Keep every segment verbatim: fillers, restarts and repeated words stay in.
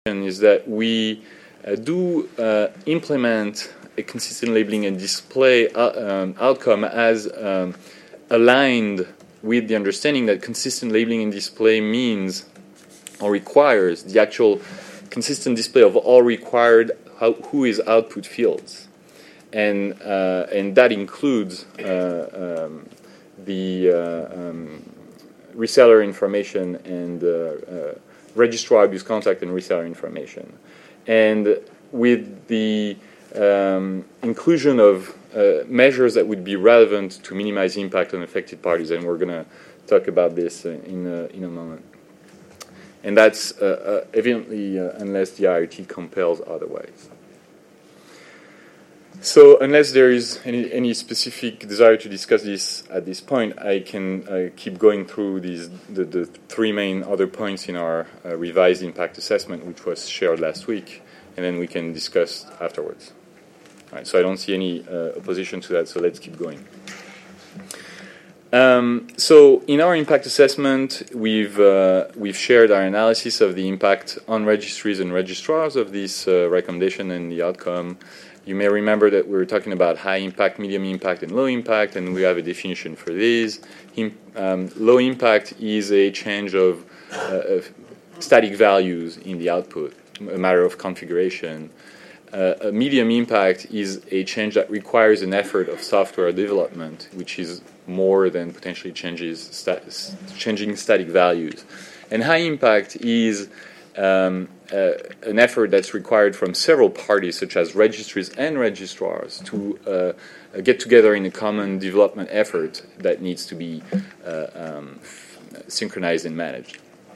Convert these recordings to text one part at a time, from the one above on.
is that we uh, do uh, implement a consistent labeling and display uh, um, outcome as um, aligned with the understanding that consistent labeling and display means or requires the actual consistent display of all required how, who is output fields, and uh, and that includes uh, um, the uh, um, reseller information and uh, uh, registrar abuse contact and reseller information. And with the um, inclusion of uh, measures that would be relevant to minimize impact on affected parties, and we're going to talk about this in a, in a moment. And that's uh, uh, evidently uh, unless the I R T compels otherwise. So unless there is any, any specific desire to discuss this at this point, I can uh, keep going through these the, the three main other points in our uh, revised impact assessment, which was shared last week, and then we can discuss afterwards. All right, so I don't see any uh, opposition to that, so let's keep going. Um, so in our impact assessment, we've uh, we've shared our analysis of the impact on registries and registrars of this uh, recommendation and the outcome. You may remember that we were talking about high impact, medium impact, and low impact, and we have a definition for these. Um, low impact is a change of, uh, of static values in the output, a matter of configuration. Uh, a medium impact is a change that requires an effort of software development, which is more than potentially changes stat- changing static values. And high impact is um, uh, an effort that's required from several parties, such as registries and registrars, to uh, get together in a common development effort that needs to be uh, um, synchronized and managed.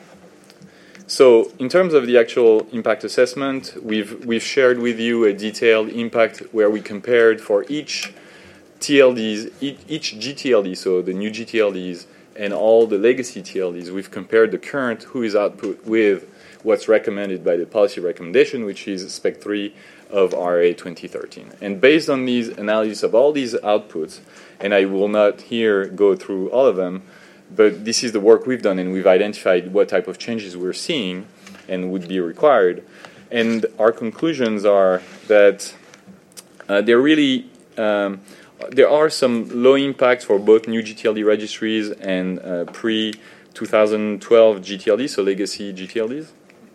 So, in terms of the actual impact assessment, we've we've shared with you a detailed impact where we compared for each T L Ds, each, each G T L D, so the new G T L Ds and all the legacy T L Ds. We've compared the current who is output with what's recommended by the policy recommendation, which is Spec three of R A twenty thirteen. And based on these analysis of all these outputs, and I will not here go through all of them, but this is the work we've done, and we've identified what type of changes we're seeing and would be required. And our conclusions are that uh, there really um, there are some low impacts for both new G T L D registries and uh, pre twenty twelve G T L Ds, so legacy G T L Ds.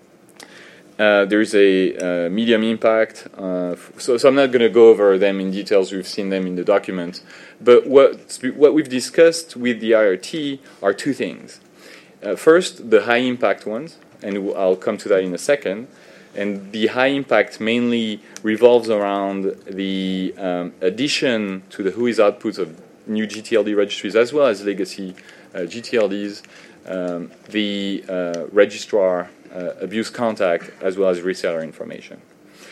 Uh, there is a uh, medium impact, uh, so, so I'm not going to go over them in details. We've seen them in the document. But what what we've discussed with the I R T are two things. Uh, first, the high impact ones, and I'll come to that in a second. And the high impact mainly revolves around the um, addition to the W H O I S outputs of new G T L D registries as well as legacy uh, G T L Ds, um, the uh, registrar uh, abuse contact as well as reseller information.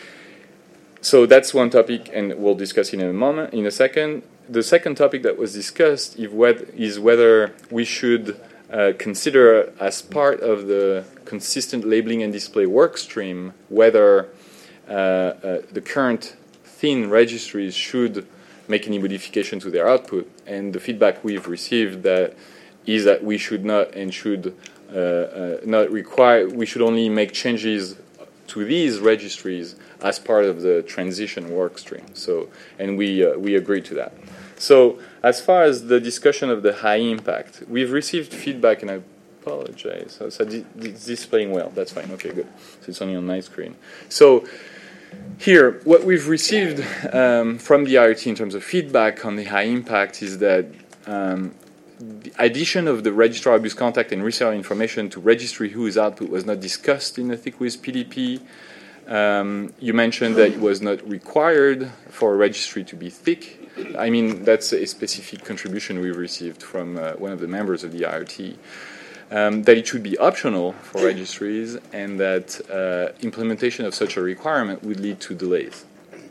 So that's one topic, and we'll discuss in a moment, in a second. The second topic that was discussed is whether we should uh, consider as part of the consistent labeling and display work stream whether uh, uh, the current thin registries should make any modification to their output. And the feedback we've received that is that we should not and should uh, uh, not require, we should only make changes to these registries as part of the transition work stream. So, and we uh, we agree to that. So, as far as the discussion of the high impact, we've received feedback, and I apologize. So, so it's displaying well. That's fine. Okay, good. So it's only on my screen. So here, what we've received um, from the I R T in terms of feedback on the high impact is that um, the addition of the registrar abuse contact and reseller information to registry W H O I S output was not discussed in the ThickWiz P D P. Um, you mentioned that it was not required for a registry to be thick. I mean, that's a specific contribution we received from uh, one of the members of the I R T. Um, that it should be optional for registries, and that uh, implementation of such a requirement would lead to delays.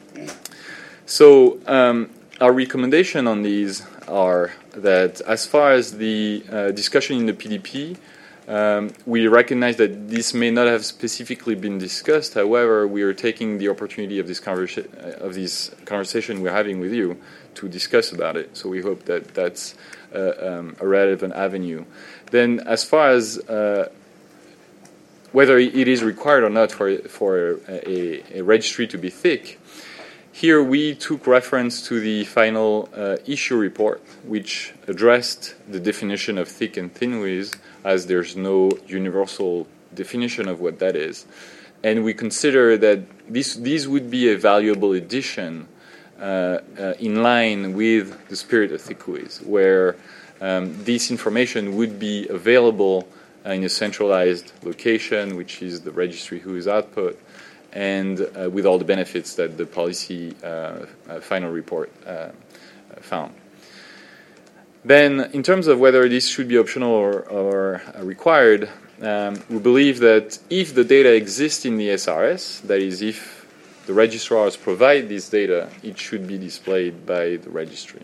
So um, our recommendation on these are that as far as the uh, discussion in the P D P, Um, we recognize that this may not have specifically been discussed. However, we are taking the opportunity of this conversa- of this conversation we're having with you to discuss about it. So we hope that that's uh, um, a relevant avenue. Then, as far as uh, whether it is required or not for, for a, a registry to be thick, here we took reference to the final uh, issue report, which addressed the definition of thick and thin width, as there's no universal definition of what that is. And we consider that this, these would be a valuable addition uh, uh, in line with the spirit of thick width, where um, this information would be available uh, in a centralized location, which is the registry who is output, and uh, with all the benefits that the policy uh, uh, final report uh, found. Then, in terms of whether this should be optional or, or uh, required, um, we believe that if the data exists in the S R S, that is, if the registrars provide this data, it should be displayed by the registry.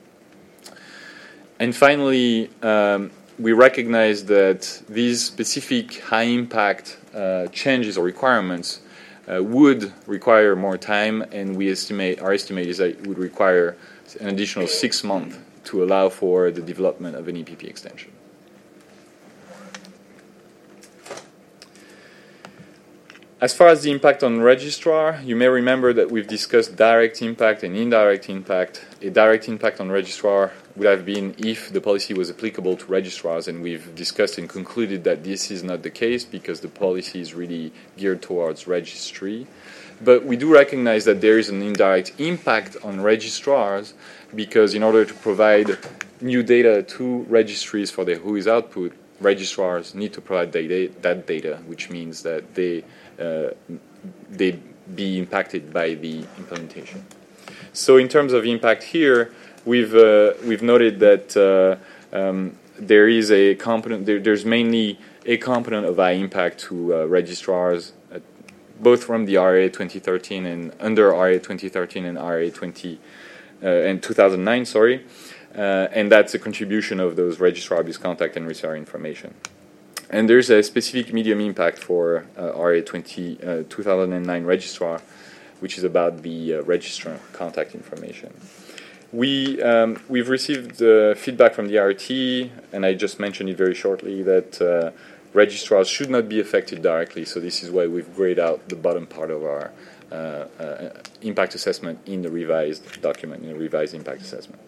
And finally, um, we recognize that these specific high-impact uh, changes or requirements Uh, would require more time, and we estimate, our estimate is that it would require an additional six months to allow for the development of an E P P extension. As far as the impact on registrar, you may remember that we've discussed direct impact and indirect impact. A direct impact on registrar would have been if the policy was applicable to registrars, and we've discussed and concluded that this is not the case because the policy is really geared towards registry. But we do recognize that there is an indirect impact on registrars because in order to provide new data to registries for their WHOIS output, registrars need to provide data, that data, which means that they uh, they be impacted by the implementation. So in terms of impact here, we've uh, we've noted that uh, um, there is a component. There, there's mainly a component of high impact to uh, registrars, uh, both from the R A twenty thirteen and under R A twenty thirteen and R A twenty uh, and two thousand nine. Sorry. Uh, and that's a contribution of those registrar abuse contact and reseller information. And there's a specific medium impact for uh, R A twenty, uh, two thousand nine registrar, which is about the uh, registrar contact information. We, um, we've received uh, feedback from the R T, and I just mentioned it very shortly, that uh, registrars should not be affected directly, so this is why we've grayed out the bottom part of our uh, uh, impact assessment in the revised document, in the revised impact assessment.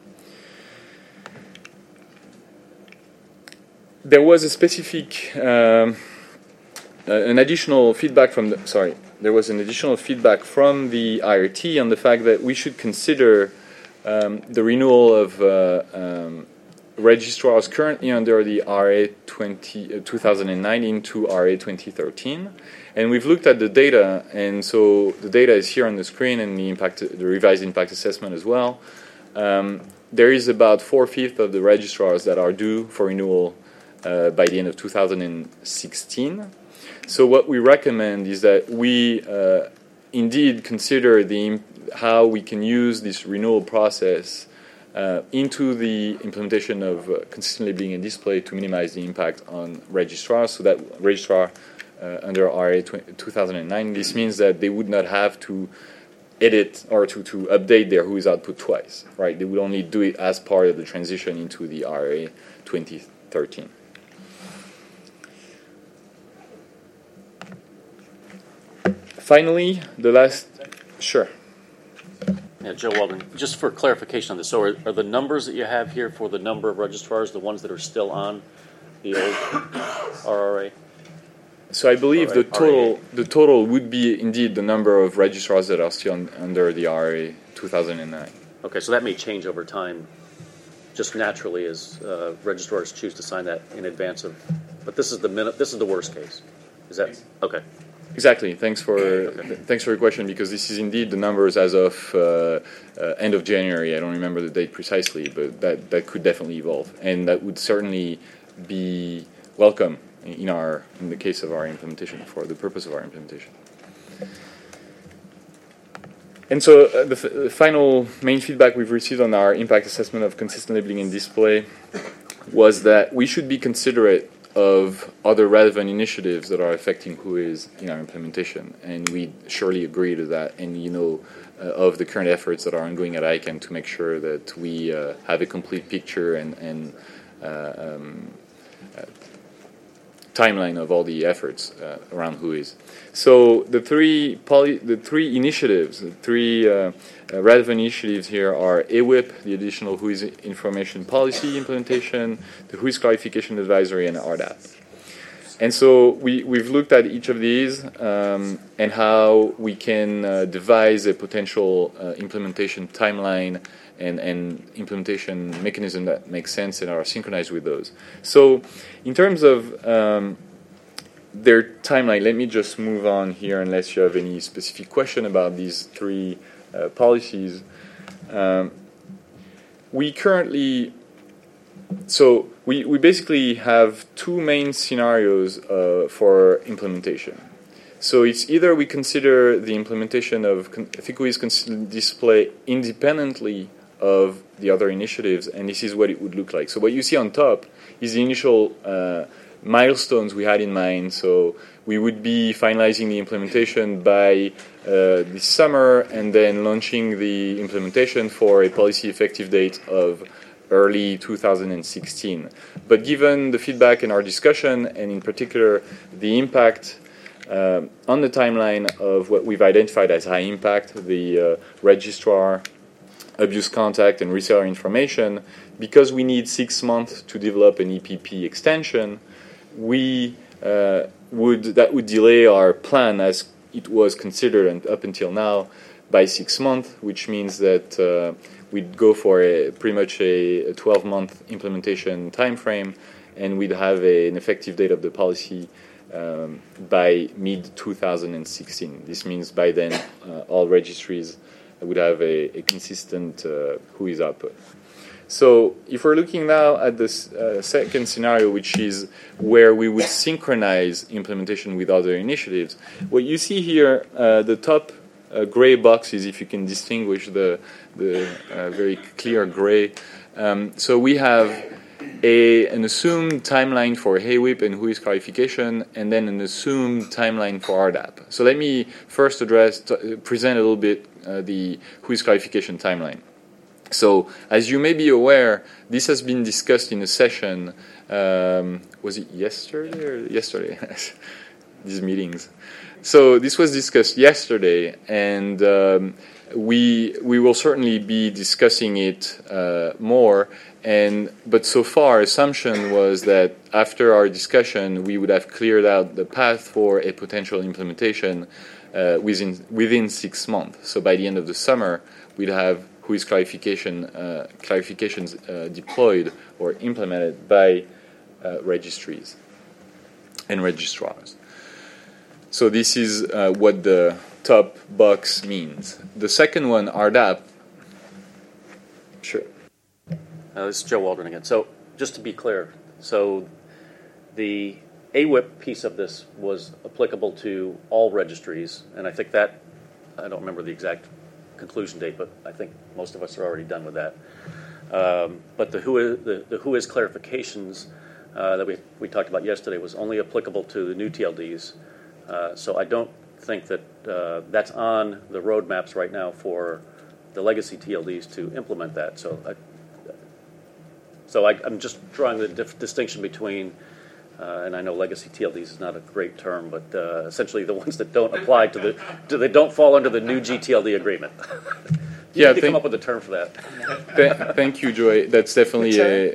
There was a specific, um, uh, an additional feedback from the, sorry, there was an additional feedback from the I R T on the fact that we should consider um, the renewal of uh, um, registrars currently under the R A twenty, uh, two thousand nine into R A twenty thirteen. And we've looked at the data, and so the data is here on the screen and the, impact, the revised impact assessment as well. Um, there is about four-fifths of the registrars that are due for renewal Uh, by the end of two thousand sixteen. So what we recommend is that we uh, indeed consider the how we can use this renewal process uh, into the implementation of uh, consistent labeling and display to minimize the impact on registrars, so that registrar uh, under R A two thousand nine, this means that they would not have to edit or to, to update their WHOIS output twice, right? They would only do it as part of the transition into the R A twenty thirteen. Finally, the last, sure. Yeah, Joe Walden, just for clarification on this, so are, are the numbers that you have here for the number of registrars the ones that are still on the old R R A? So I believe the total the total would be indeed the number of registrars that are still on, under the R R A two thousand nine. Okay, so that may change over time, just naturally as uh, registrars choose to sign that in advance of. But this is the minute. This is the worst case. Is that okay? Exactly. Thanks for okay. th- thanks for your question, because this is indeed the numbers as of uh, uh, end of January. I don't remember the date precisely, but that, that could definitely evolve, and that would certainly be welcome in our in the case of our implementation, for the purpose of our implementation. And so uh, the, f- the final main feedback we've received on our impact assessment of consistent labeling and display was that we should be considerate of other relevant initiatives that are affecting WHOIS in our implementation, and we surely agree to that. And you know uh, of the current efforts that are ongoing at I C A N to make sure that we uh, have a complete picture and, and uh, um, uh, timeline of all the efforts uh, around WHOIS. So the three poly, the three initiatives, the three uh, uh, relevant initiatives here are A W I P, the additional WHOIS information policy implementation, the WHOIS clarification advisory, and R D A P. And so we, we've looked at each of these um, and how we can uh, devise a potential uh, implementation timeline and, and implementation mechanism that makes sense and are synchronized with those. So in terms of um, their timeline, let me just move on here unless you have any specific question about these three uh, policies. Um, we currently... So we, we basically have two main scenarios uh, for implementation. So it's either we consider the implementation of ThinkWHOIS display independently of the other initiatives, and this is what it would look like. So what you see on top is the initial uh, milestones we had in mind. So we would be finalizing the implementation by uh, this summer and then launching the implementation for a policy effective date of early two thousand sixteen. But given the feedback in our discussion, and in particular the impact uh, on the timeline of what we've identified as high impact, the uh, registrar, abuse contact, and reseller information, because we need six months to develop an E P P extension, we uh, would that would delay our plan as it was considered and up until now by six months, which means that uh, we'd go for a, pretty much a twelve-month implementation time frame, and we'd have a, an effective date of the policy um, by mid two thousand sixteen. This means by then uh, all registries would have a, a consistent uh, WHOIS output. So if we're looking now at this uh, second scenario, which is where we would synchronize implementation with other initiatives, what you see here, uh, the top uh, gray boxes, if you can distinguish the, the uh, very clear gray. Um, so we have a, an assumed timeline for A W I P and WHOIS clarification, and then an assumed timeline for R D A P. So let me first address, t- present a little bit uh, the WHOIS clarification timeline. So, as you may be aware, this has been discussed in a session, um, was it yesterday or yesterday? These meetings. So, this was discussed yesterday, and um, we we will certainly be discussing it uh, more. And but so far, assumption was that after our discussion, we would have cleared out the path for a potential implementation uh, within within six months. So, by the end of the summer, we'd have WHOIS clarification uh, clarifications uh, deployed or implemented by uh, registries and registrars. So this is uh, what the top box means. The second one, R D A P. Sure. Uh, this is Joe Waldron again. So just to be clear, so the A W I P piece of this was applicable to all registries, and I think that, I don't remember the exact conclusion date, but I think most of us are already done with that. Um, but the WHOIS, the, the WHOIS clarifications uh, that we, we talked about yesterday was only applicable to the new T L Ds. Uh, so I don't think that uh, that's on the roadmaps right now for the legacy T L Ds to implement that. So I, so I, I'm just drawing the dif- distinction between, uh, and I know legacy T L Ds is not a great term, but uh, essentially the ones that don't apply to the, to, they don't fall under the new G T L D agreement. You yeah, need to thank, come up with a term for that. th- thank you, Joy. That's definitely a.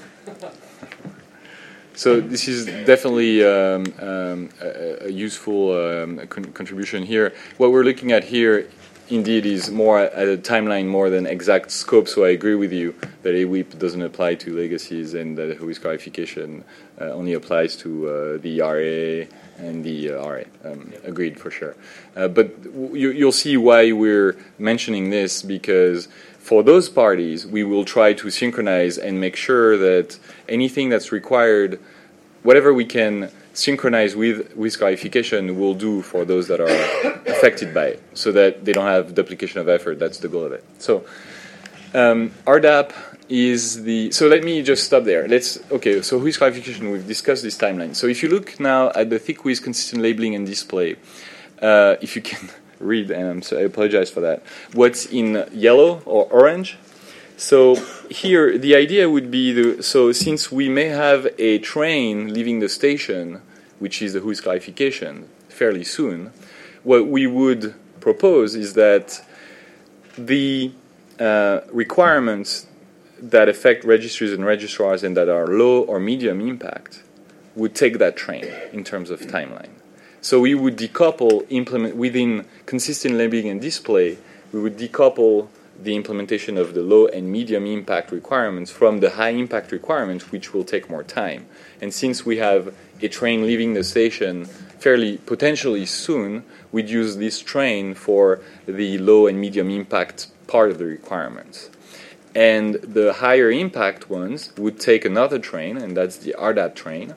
So this is definitely um, um, a, a useful um, con- contribution here. What we're looking at here, indeed, is more at a timeline more than exact scope. So I agree with you that A W I P doesn't apply to legacies, and that WHOIS clarification uh, only applies to uh, the R A and the uh, R A. Um, agreed for sure. Uh, but w- you, you'll see why we're mentioning this, because for those parties, we will try to synchronize and make sure that anything that's required, whatever we can synchronize with WHOIS clarification, we'll do for those that are affected by it, so that they don't have duplication of effort. That's the goal of it. So um, R D A P is the... So let me just stop there. Let's Okay, so WHOIS clarification, we've discussed this timeline. So if you look now at the ThinkWHOIS consistent labeling and display, uh, if you can read, and I'm sorry, I apologize for that, what's in yellow or orange, So here, the idea would be, the, so since we may have a train leaving the station, which is the whose clarification, fairly soon, what we would propose is that the uh, requirements that affect registries and registrars and that are low or medium impact would take that train in terms of timeline. So we would decouple, implement within consistent labeling and display, we would decouple the implementation of the low and medium impact requirements from the high impact requirements, which will take more time. And since we have a train leaving the station fairly potentially soon, we'd use this train for the low and medium impact part of the requirements. And the higher impact ones would take another train, and that's the R D A P train.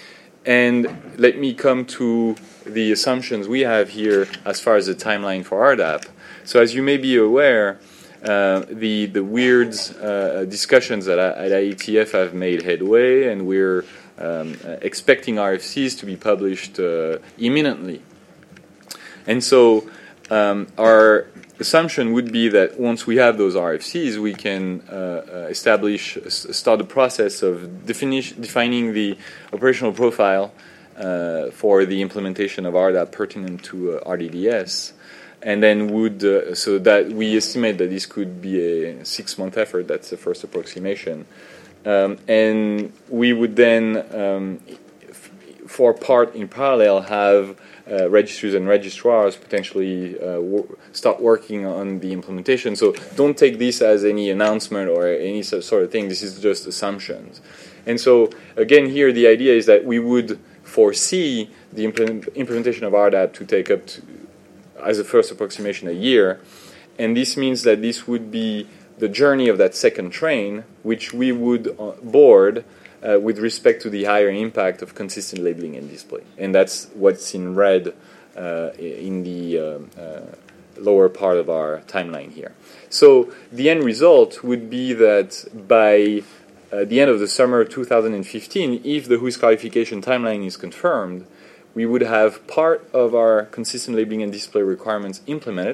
And let me come to the assumptions we have here as far as the timeline for R D A P. So as you may be aware, Uh, the the WEIRD's uh, discussions at, at I E T F have made headway, and we're um, expecting R F Cs to be published uh, imminently. And so um, our assumption would be that once we have those R F Cs, we can uh, establish, start the process of defini- defining the operational profile uh, for the implementation of R D A P pertinent to uh, R D D S. And then would, uh, so that we estimate that this could be a six-month effort. That's the first approximation. Um, and we would then, um, f- for part in parallel, have uh, registries and registrars potentially uh, wor- start working on the implementation. So don't take this as any announcement or any sort of thing. This is just assumptions. And so, again, here the idea is that we would foresee the implement- implementation of R D A P to take up to as a first approximation, a year. And this means that this would be the journey of that second train, which we would uh, board uh, with respect to the higher impact of consistent labeling and display. And that's what's in red uh, in the uh, uh, lower part of our timeline here. So the end result would be that by uh, the end of the summer of two thousand fifteen, if the whose clarification timeline is confirmed, we would have part of our consistent labeling and display requirements implemented,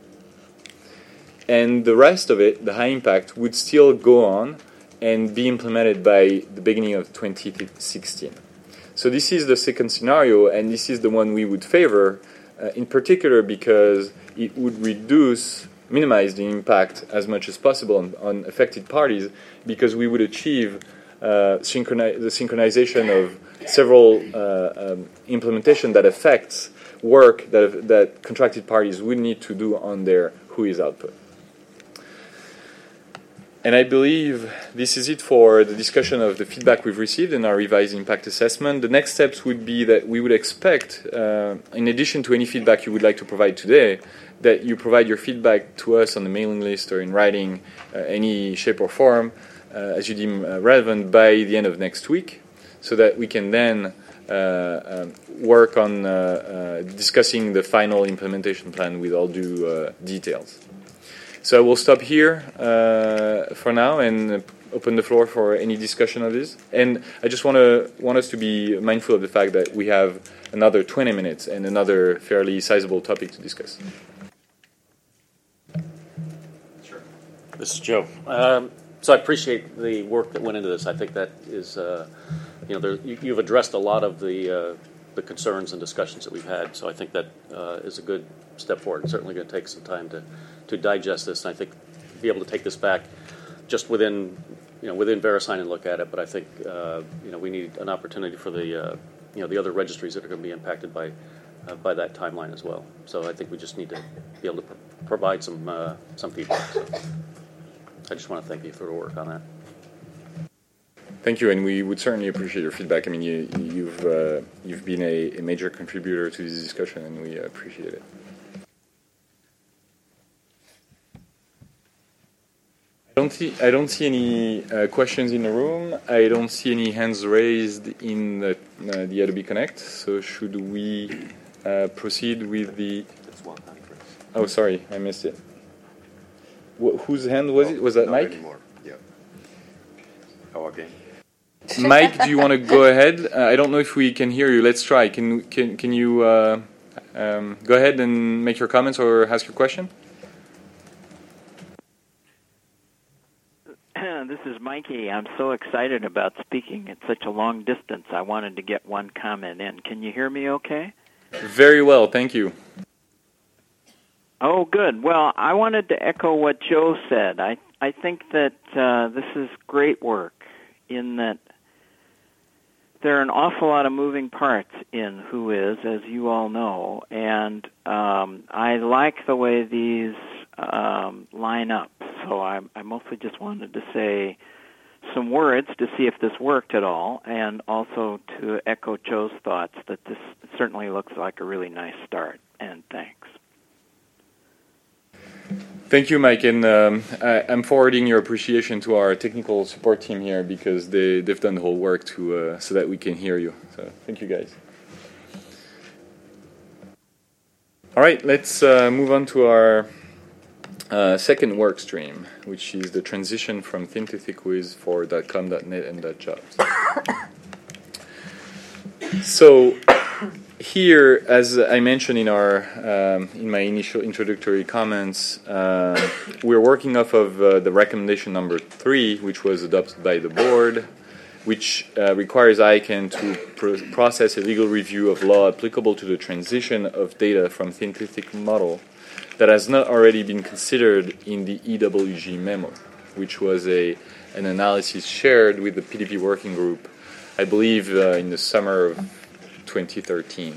and the rest of it, the high impact, would still go on and be implemented by the beginning of twenty sixteen. So this is the second scenario, and this is the one we would favor, uh, in particular because it would reduce, minimize the impact as much as possible on, on affected parties, because we would achieve uh, synchroni- the synchronization of several uh, um, implementation that affects work that that contracted parties would need to do on their whois output. And I believe this is it for the discussion of the feedback we've received in our revised impact assessment. The next steps would be that we would expect, uh, in addition to any feedback you would like to provide today, that you provide your feedback to us on the mailing list or in writing, uh, any shape or form, uh, as you deem uh, relevant by the end of next week, so that we can then uh, um, work on uh, uh, discussing the final implementation plan with all due uh, details. So I will stop here uh, for now and open the floor for any discussion of this. And I just want to want us to be mindful of the fact that we have another twenty minutes and another fairly sizable topic to discuss. Sure. This is Joe. Um, so I appreciate the work that went into this. I think that is, uh, you know, there, you, you've addressed a lot of the uh, the concerns and discussions that we've had. So I think that uh, is a good step forward. It's certainly going to take some time to. to digest this, and I think be able to take this back just within, you know, within VeriSign and look at it. But I think, uh, you know, we need an opportunity for the, uh, you know, the other registries that are going to be impacted by, uh, by that timeline as well. So I think we just need to be able to pro- provide some, uh, some feedback. So I just want to thank you for the work on that. Thank you, and we would certainly appreciate your feedback. I mean, you, you've uh, you've been a, a major contributor to this discussion, and we appreciate it. I don't see. I don't see any uh, questions in the room. I don't see any hands raised in the, uh, the Adobe Connect. So should we uh, proceed with the? Oh, sorry, I missed it. Wh- whose hand was no, it? Was that not Mike? Anymore. Yeah. Oh, okay. Mike, do you want to go ahead? Uh, I don't know if we can hear you. Let's try. Can can can you uh, um, go ahead and make your comments or ask your question? Mikey, I'm so excited about speaking at such a long distance. I wanted to get one comment in. Can you hear me okay? Very well, thank you. Oh, good. Well, I wanted to echo what Joe said. I I think that uh, this is great work in that there are an awful lot of moving parts in WHOIS, as you all know, and um, I like the way these um, line up. So I, I mostly just wanted to say some words to see if this worked at all, and also to echo Joe's thoughts that this certainly looks like a really nice start, and thanks. Thank you, Mike, and um, I, I'm forwarding your appreciation to our technical support team here because they, they've done the whole work to uh, so that we can hear you. So thank you, guys. All right, let's uh, move on to our uh, second work stream, which is the transition from thin to thick WHOIS for .com, .net, and .jobs. So here, as I mentioned in our um, in my initial introductory comments, uh, we're working off of uh, the recommendation number three, which was adopted by the board, which uh, requires I C A N to pr- process a legal review of law applicable to the transition of data from thin to thick model that has not already been considered in the E W G memo, which was a an analysis shared with the P D P working group, I believe uh, in the summer of twenty thirteen.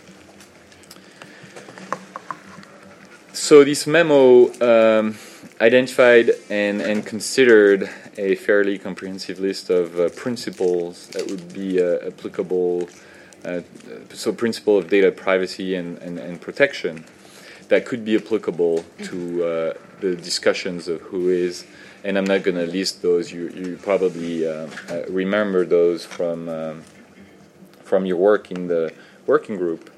So this memo um, identified and, and considered a fairly comprehensive list of uh, principles that would be uh, applicable, uh, so principle of data privacy and, and, and protection that could be applicable to uh, the discussions of WHOIS. And I'm not going to list those. You, you probably uh, uh, remember those from um, from your work in the working group.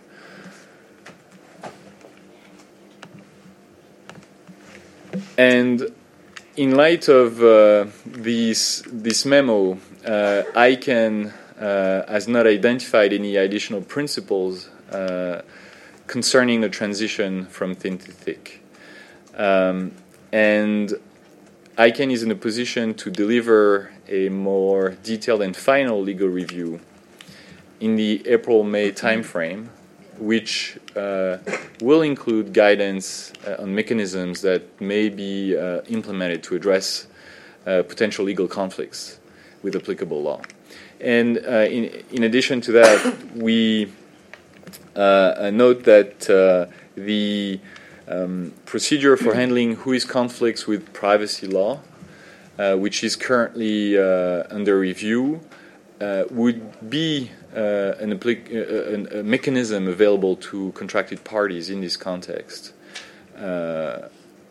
And in light of uh, these, this memo, uh, I C A N uh, has not identified any additional principles uh, concerning the transition from thin to thick. Um, and I C A N is in a position to deliver a more detailed and final legal review in the April-May timeframe, which uh, will include guidance uh, on mechanisms that may be uh, implemented to address uh, potential legal conflicts with applicable law. And uh, in, in addition to that, we uh, note that uh, the um, procedure for handling WHOIS conflicts with privacy law, uh, which is currently uh, under review, uh, would be uh, an, applic- uh, a mechanism available to contracted parties in this context. Uh,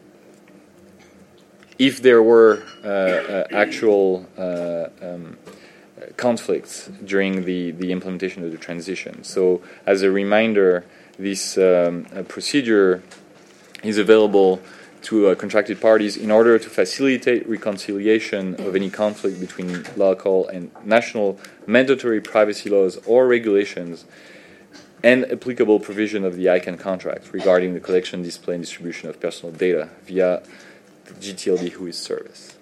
if there were uh, uh, actual uh, um, conflicts during the, the implementation of the transition. So as a reminder, this um, procedure is available to uh, contracted parties in order to facilitate reconciliation of any conflict between local and national mandatory privacy laws or regulations and applicable provision of the I C A N contract regarding the collection, display, and distribution of personal data via the G T L D WHOIS service.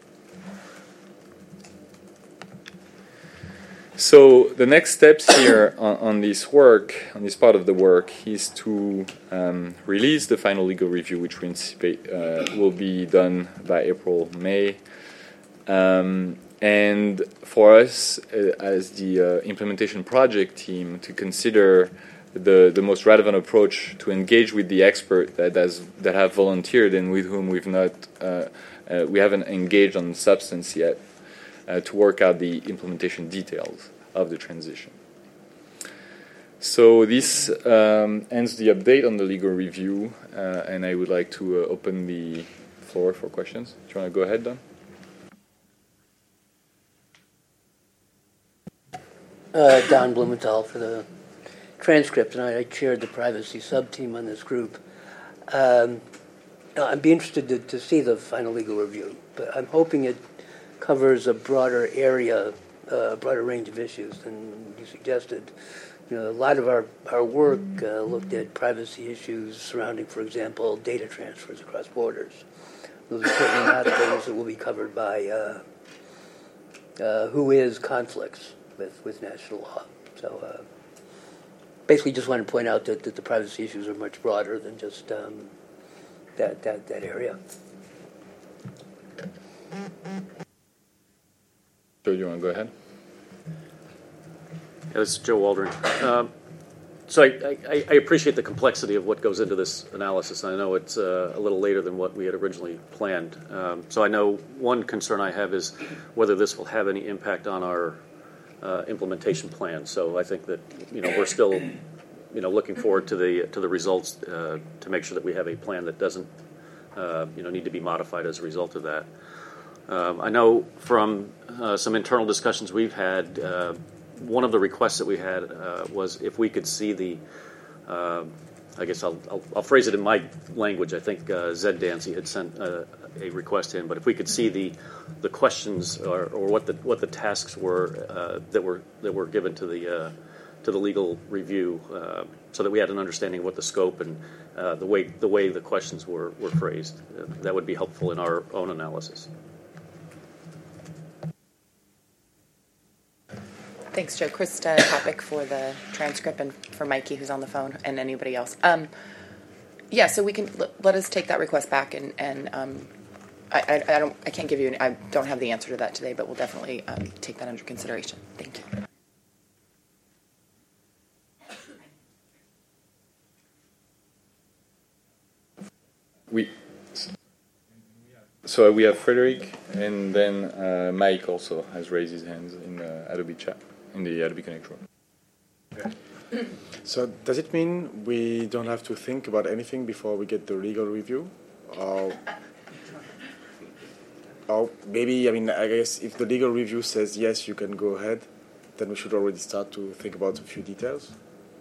So the next steps here on, on this work, on this part of the work, is to um, release the final legal review, which we anticipate uh, will be done by April, May. Um, and for us, uh, as the uh, implementation project team, to consider the, the most relevant approach to engage with the expert that has that have volunteered and with whom we've not uh, uh, we haven't engaged on substance yet. Uh, to work out the implementation details of the transition. So this um, ends the update on the legal review, uh, and I would like to uh, open the floor for questions. Do you want to go ahead, Don? Uh, Don Blumenthal for the transcript, and I, I chaired the privacy sub-team on this group. Um, I'd be interested to, to see the final legal review, but I'm hoping it covers a broader area, a uh, broader range of issues than you suggested. You know, a lot of our, our work uh, looked at privacy issues surrounding, for example, data transfers across borders. Those are certainly not things that will be covered by uh, uh, who is conflicts with, with national law. So uh, basically just want to point out that, that the privacy issues are much broader than just um, that, that, that area. So you want to go ahead? Yeah, this is Joe Waldron. Um, so I, I, I appreciate the complexity of what goes into this analysis. I know it's uh, a little later than what we had originally planned. Um, so I know one concern I have is whether this will have any impact on our uh, implementation plan. So I think that you know we're still you know looking forward to the to the results uh, to make sure that we have a plan that doesn't uh, you know need to be modified as a result of that. Um, I know from uh, some internal discussions we've had. Uh, One of the requests that we had uh, was if we could see the, uh, I guess I'll, I'll, I'll phrase it in my language. I think uh, Zed Dancy had sent uh, a request in, but if we could see the the questions or, or what the what the tasks were uh, that were that were given to the uh, to the legal review, uh, so that we had an understanding of what the scope and uh, the way the way the questions were were phrased, uh, that would be helpful in our own analysis. Thanks, Joe. Krista Topic for the transcript and for Mikey, who's on the phone, and anybody else. Um, yeah, so we can l- let us take that request back, and, and um, I, I, I don't, I can't give you, an, I don't have the answer to that today, but we'll definitely um, take that under consideration. Thank you. We. So we have Frederick, and then uh, Mike also has raised his hands in the Adobe chat, in the Adobe Connect room. Okay. So does it mean we don't have to think about anything before we get the legal review? Or, or maybe, I mean, I guess if the legal review says yes, you can go ahead, then we should already start to think about a few details?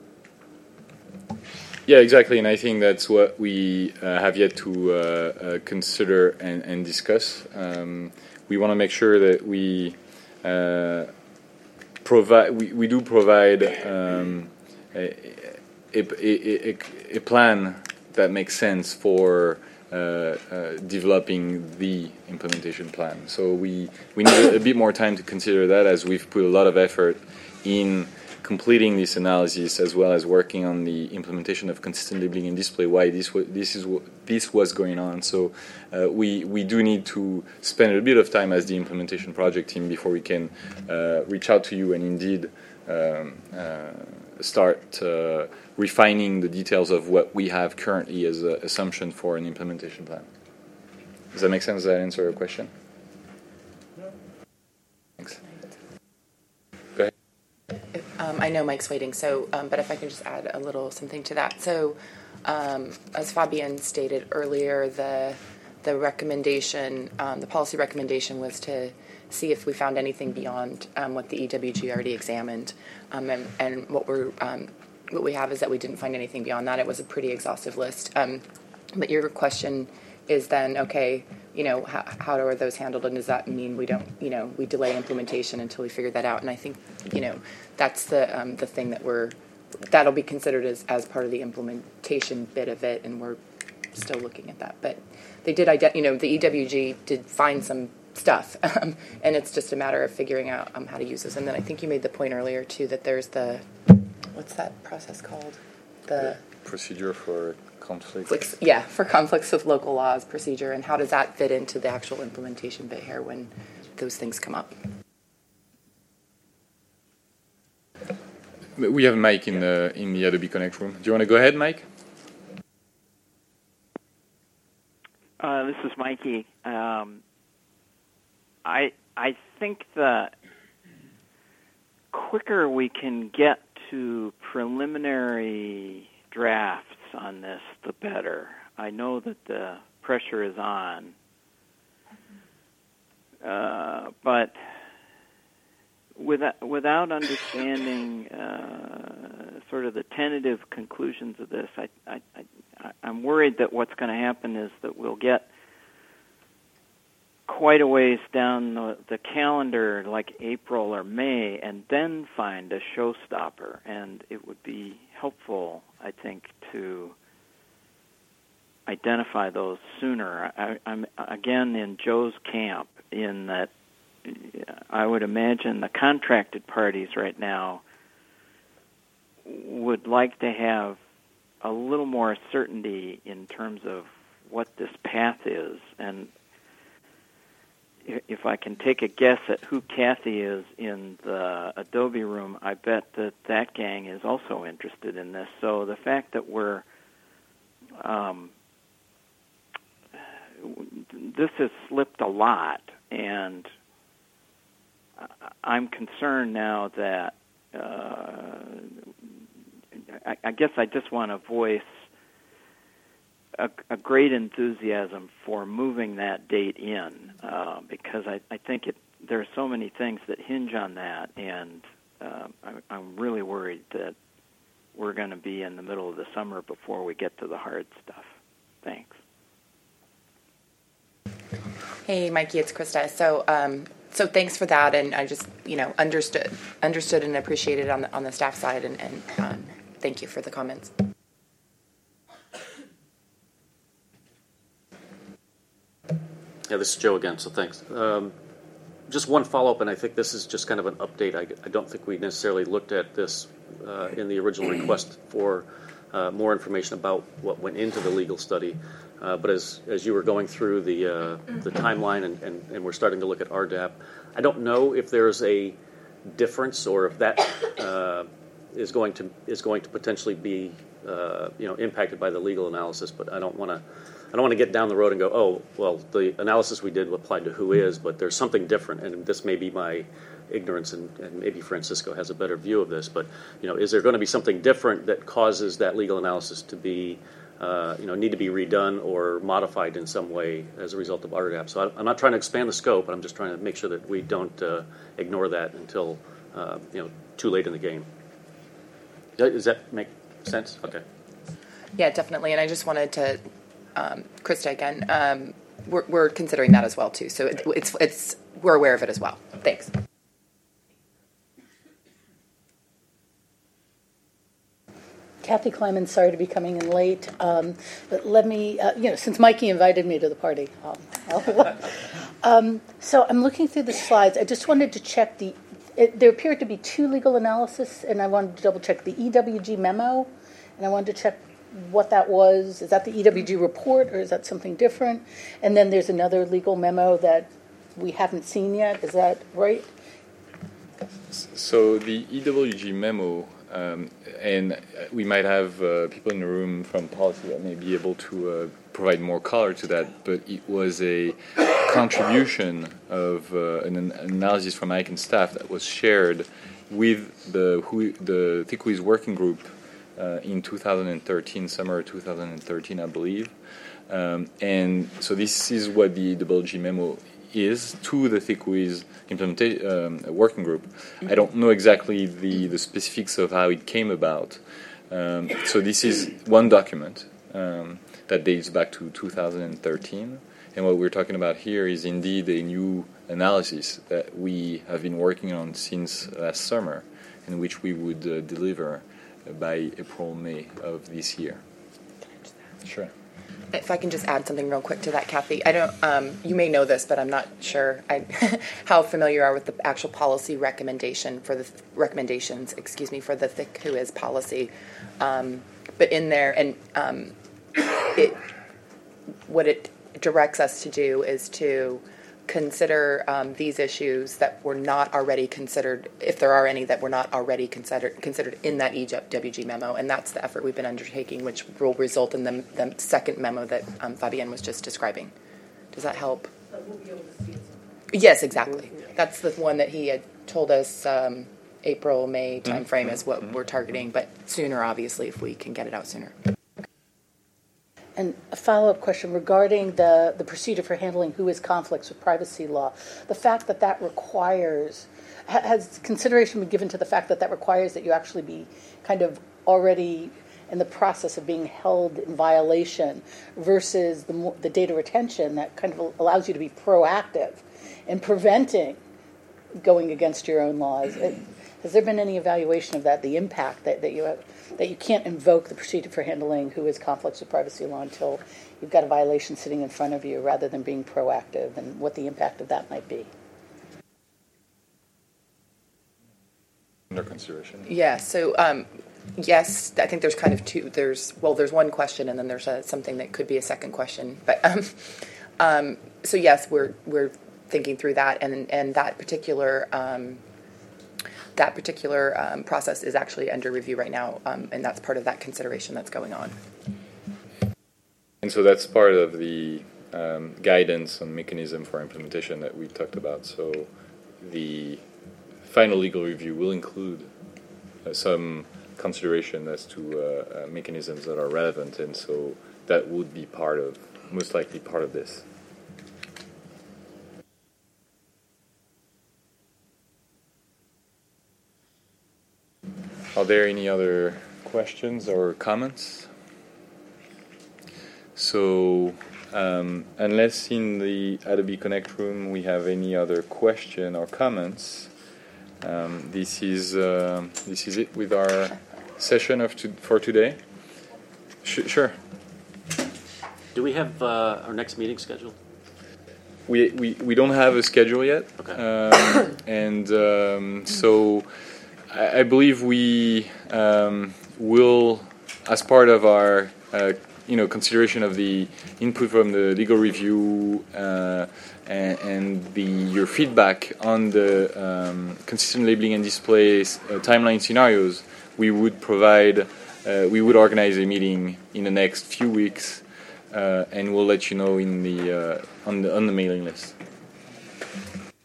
Yeah, exactly, and I think that's what we uh, have yet to uh, uh, consider and, and discuss. Um, we want to make sure that we uh, provide, we, we do provide um, a, a, a, a, a plan that makes sense for uh, uh, developing the implementation plan. So we we need a, a bit more time to consider that, as we've put a lot of effort in completing this analysis, as well as working on the implementation of consistent labeling and display, why this was, this is what this was going on. So uh, we we do need to spend a bit of time as the implementation project team before we can uh, reach out to you and indeed um, uh, start uh, refining the details of what we have currently as an assumption for an implementation plan. Does that make sense? Does that answer your question? Thanks. Go ahead. Um, I know Mike's waiting, so um, but if I can just add a little something to that. So, um, as Fabian stated earlier, the the recommendation, um, the policy recommendation, was to see if we found anything beyond um, what the E W G already examined, um, and, and what we're um, what we have is that we didn't find anything beyond that. It was a pretty exhaustive list. Um, but your question is then, okay, you know, how, how are those handled, and does that mean we don't, you know, we delay implementation until we figure that out? And I think, you know, that's the um, the thing that we're, that'll be considered as, as part of the implementation bit of it, and we're still looking at that. But they did, ident- you know, the E W G did find some stuff, um, and it's just a matter of figuring out um, how to use those. And then I think you made the point earlier, too, that there's the, what's that process called? The procedure for conflicts. conflicts, yeah, for conflicts with local laws procedure, and how does that fit into the actual implementation bit here when those things come up? We have Mike in the in the Adobe Connect room. Do you want to go ahead, Mike? Uh, this is Mikey. Um, I I think the quicker we can get to preliminary drafts on this, the better. I know that the pressure is on, uh, but without, without understanding uh, sort of the tentative conclusions of this, I, I, I, I'm worried that what's going to happen is that we'll get quite a ways down the, the calendar, like April or May, and then find a showstopper. And it would be helpful, I think, to identify those sooner. I, I'm again in Joe's camp in that I would imagine the contracted parties right now would like to have a little more certainty in terms of what this path is. And if I can take a guess at who Kathy is in the Adobe room, I bet that that gang is also interested in this. So the fact that we're um, this has slipped a lot, and I'm concerned now that uh, I, I guess I just want to voice a, a great enthusiasm for moving that date in, uh, because I, I think it, there are so many things that hinge on that, and uh, I, I'm really worried that we're going to be in the middle of the summer before we get to the hard stuff. Thanks. Hey, Mikey, it's Krista. So, um, so thanks for that, and I just, you know, understood, understood and appreciated on the on the staff side, and, and um, thank you for the comments. Yeah, this is Joe again, so thanks. Um, just one follow-up, and I think this is just kind of an update. I, I don't think we necessarily looked at this uh, in the original request for uh, more information about what went into the legal study. Uh, but as as you were going through the uh, the timeline and, and, and we're starting to look at R D A P, I don't know if there's a difference or if that uh, is going to is going to potentially be uh, you know impacted by the legal analysis. But I don't want to I don't want to get down the road and go, oh well, the analysis we did applied to who is, but there's something different, and this may be my ignorance, and, and maybe Francisco has a better view of this. But you know, is there going to be something different that causes that legal analysis to be Uh, you know, need to be redone or modified in some way as a result of R D A P. So I, I'm not trying to expand the scope, but I'm just trying to make sure that we don't uh, ignore that until, uh, you know, too late in the game. Does that make sense? Okay. Yeah, definitely. And I just wanted to, um, Krista again, um, we're, we're considering that as well too. So it, it's it's we're aware of it as well. Thanks. Kathy Kleiman, sorry to be coming in late, um, but let me, uh, you know, since Mikey invited me to the party. Um, um, so I'm looking through the slides. I just wanted to check the, it, there appeared to be two legal analysis, and I wanted to double check the E W G memo, and I wanted to check what that was. Is that the E W G report, or is that something different? And then there's another legal memo that we haven't seen yet. Is that right? So the E W G memo, Um, and we might have uh, people in the room from policy that may be able to uh, provide more color to that, but it was a contribution of uh, an, an analysis from I C A N staff that was shared with the who, the THIC-W I S working group uh, in two thousand thirteen, summer two thousand thirteen, I believe. Um, and so this is what the E W G memo is to the THIC-W I S implementation um, working group. I don't know exactly the, the specifics of how it came about. Um, so this is one document um, that dates back to two thousand thirteen, and what we're talking about here is indeed a new analysis that we have been working on since last summer, and which we would uh, deliver by April, May of this year. Sure. If I can just add something real quick to that, Kathy. I don't. Um, you may know this, but I'm not sure I, how familiar you are with the actual policy recommendation for the th- recommendations. Excuse me, for the THIC-W I S policy. Um, but in there, and um, it, what it directs us to do is to consider um, these issues that were not already considered, if there are any that were not already considered considered in that E W G memo, and that's the effort we've been undertaking, which will result in the, the second memo that um, Fabienne was just describing. Does that help? But we'll be able to see it. Yes, exactly. That's the one that he had told us um, April, May timeframe is what we're targeting, but sooner, obviously, if we can get it out sooner. And a follow-up question regarding the, the procedure for handling who is conflicts with privacy law. The fact that that requires, has consideration been given to the fact that that requires that you actually be kind of already in the process of being held in violation versus the, more, the data retention that kind of allows you to be proactive in preventing going against your own laws? It, has there been any evaluation of that, the impact that, that you have, that you can't invoke the procedure for handling who is conflicts with privacy law until you've got a violation sitting in front of you rather than being proactive, and what the impact of that might be? under consideration. Yeah. So um, yes, I think there's kind of two. There's well, there's one question, and then there's a, something that could be a second question. But um, um, so yes, we're we're thinking through that, and and that particular. Um, That particular um, process is actually under review right now, um, and that's part of that consideration that's going on. And so that's part of the um, guidance and mechanism for implementation that we talked about. So the final legal review will include uh, some consideration as to uh, uh, mechanisms that are relevant, and so that would be part of, most likely part of this. Are there any other questions or comments? So, um, unless in the Adobe Connect room we have any other question or comments, um, this is uh, this is it with our session of to, for today. Sh- sure. Do we have uh, our next meeting scheduled? We, we we don't have a schedule yet, Okay. um, and um, so. I believe we um, will, as part of our, uh, you know, consideration of the input from the legal review uh, and, and the your feedback on the um, consistent labeling and display uh, timeline scenarios, we would provide, uh, we would organize a meeting in the next few weeks, uh, and we'll let you know in the uh, on the on the mailing list.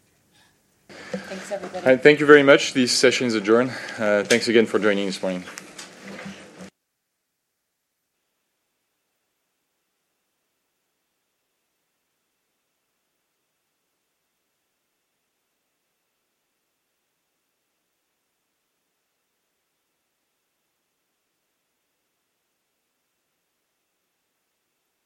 Thanks, everybody. All right, thank you very much. This session is adjourned. Uh, thanks again for joining this morning.